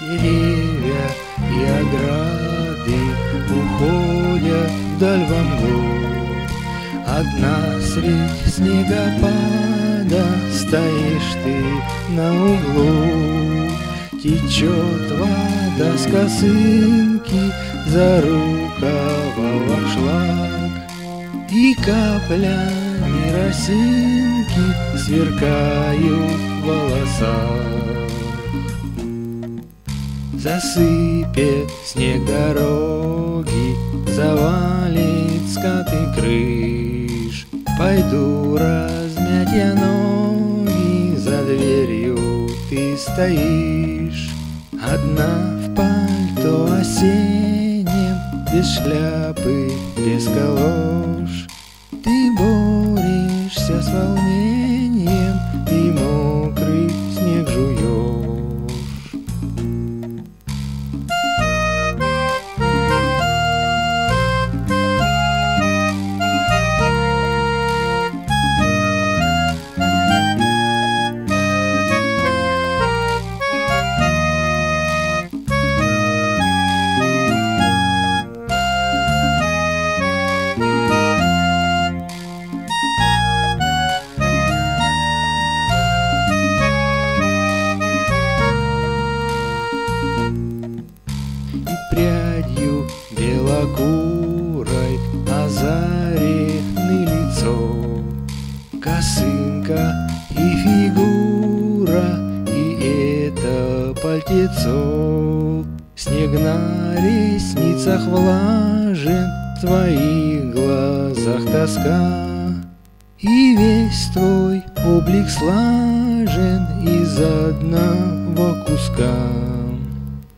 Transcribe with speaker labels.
Speaker 1: Деревья и ограды уходят вдаль во мглу. Одна средь снегопада стоишь ты на углу. Течет вода с косынки за рукава шлак, и каплями росинки сверкают в волосах. Засыпет снег дороги, завалит скаты крыш. Пойду размять я ноги, за дверью ты стоишь. Одна в пальто осеннем, без шляпы, без калош. Ты борешься с волнением, и мокрый снег жуешь. Прядью белокурой озарены лицо, косынка и фигура, и это пальтецо. Снег на ресницах влажен, в твоих глазах тоска, и весь твой облик слажен из одного куска.